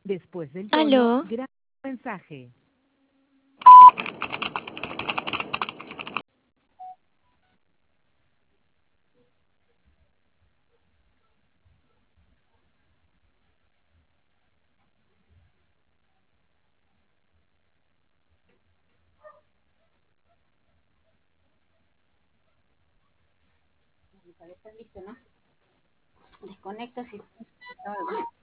Después del tono, Aló, graba un mensaje. Para estar listo, ¿no? Desconectas y...